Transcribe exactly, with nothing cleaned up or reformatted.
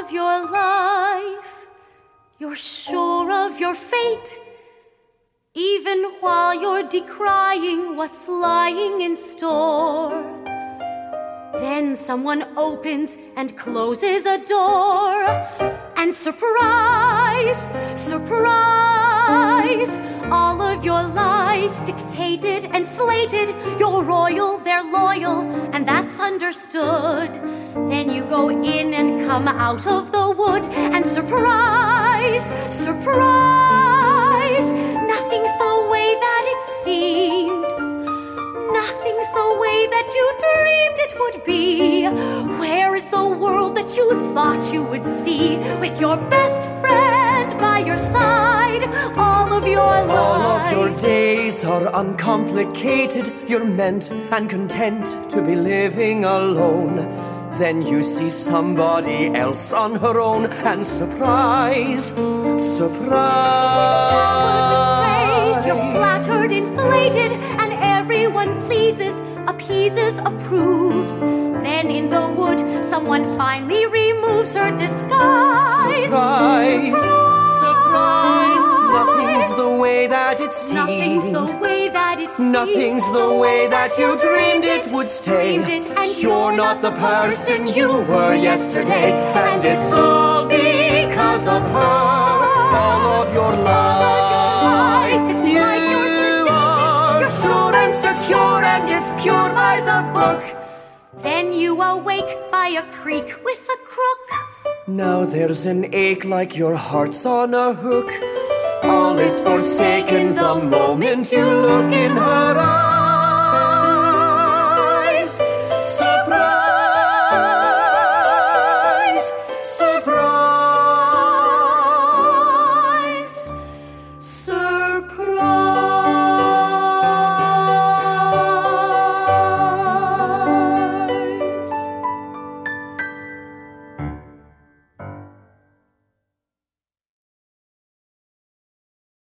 of your life. You're sure of your fate, even while you're decrying what's lying in store. Then someone opens and closes a door, and surprise, surprise, all of your lives dictated and slated. You're royal, they're loyal, and that's understood. Then you go in and come out of the wood, and surprise, surprise, nothing's the way that it seemed. Nothing's the way that you dreamed it would be. Where is the world that you thought you would see, with your best friend by your side all of your life? All of your days are uncomplicated. You're meant and content to be living alone. Then you see somebody else on her own, and surprise, surprise. You're showered with praise, you're flattered, inflated, and everyone pleases, appeases, approves. Then in the wood, someone finally removes her disguise. Surprise, surprise, nothing's the way that it seemed. Nothing's the way that it seemed. Nothing's the way that you dreamed it would stay. Dreamed it, and you're not the person you were yesterday, and it's all because of her. All of your life, it's you like you're sedated, are you're sure and secure and is pure by the book. Then you awake by a creek with a crook. Now there's an ache like your heart's on a hook. All is forsaken the moment you look in her eyes.